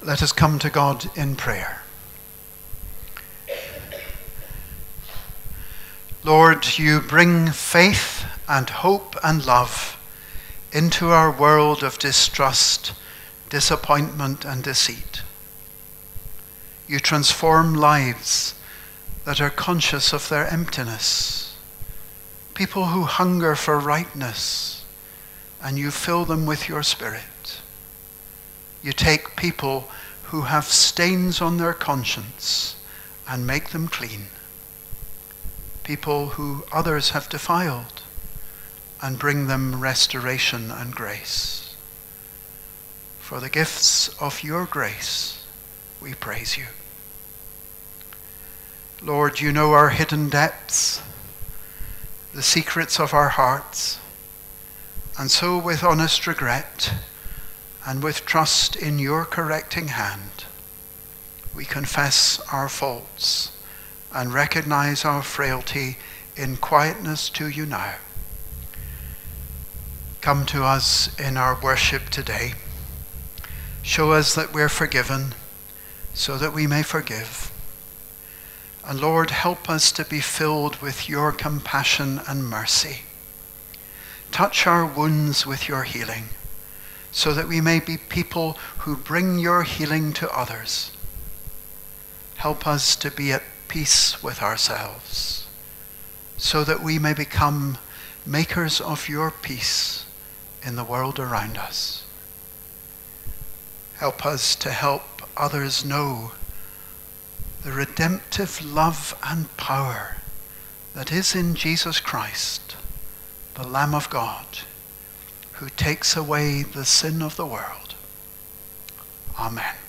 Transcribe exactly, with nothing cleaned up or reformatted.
Let us come to God in prayer. Lord, you bring faith and hope and love into our world of distrust, disappointment, and deceit. You transform lives that are conscious of their emptiness, people who hunger for rightness, and you fill them with your Spirit. You take people who have stains on their conscience and make them clean. People who others have defiled and bring them restoration and grace. For the gifts of your grace, we praise you. Lord, you know our hidden depths, the secrets of our hearts, and so with honest regret and with trust in your correcting hand, we confess our faults and recognize our frailty in quietness to you now. Come to us in our worship today. Show us that we're forgiven so that we may forgive. And Lord, help us to be filled with your compassion and mercy. Touch our wounds with your healing, so that we may be people who bring your healing to others. Help us to be at peace with ourselves, so that we may become makers of your peace in the world around us. Help us to help others know the redemptive love and power that is in Jesus Christ, the Lamb of God, who takes away the sin of the world. Amen.